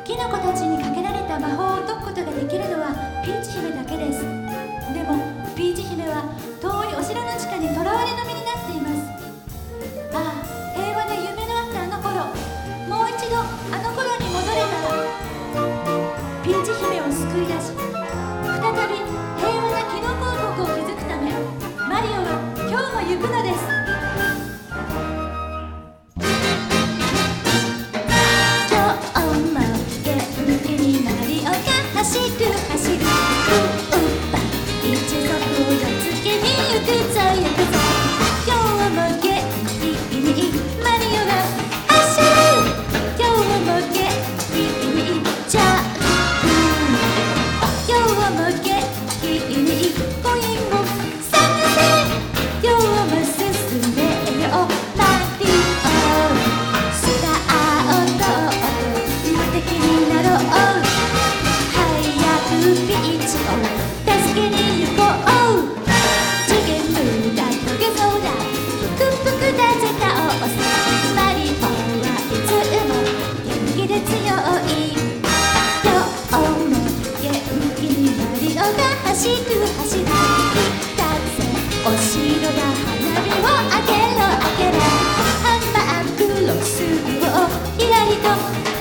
キノコたちにかけられた魔法を解くことができるのはピーチ姫だけです。でもピーチ姫は遠いお城の地下に囚われの身になっています。ああ、平和な夢のあったあの頃、もう一度あの頃に戻れたら。ピーチ姫を救い出し、再び平和なキノコ王国を築くため、マリオは今日も行くのです。走る走る、ウッパ一族をやっつけに行くぞ行くぞ。今日も元気にマリオが走る。今日も元気にジャンプ。今日も元気にコインを探せ。今日も進めようマリオ。スタート無敵になろう。ピーチを助けに行こう。次元無駄トゲそうだ、ぷくぷくだぜ倒す。マリオはいつも元気で強い。今日も元気にマリオが走る走る。だぜお城だ、花火をあげろあげろ。ハンバーグロスをひらりと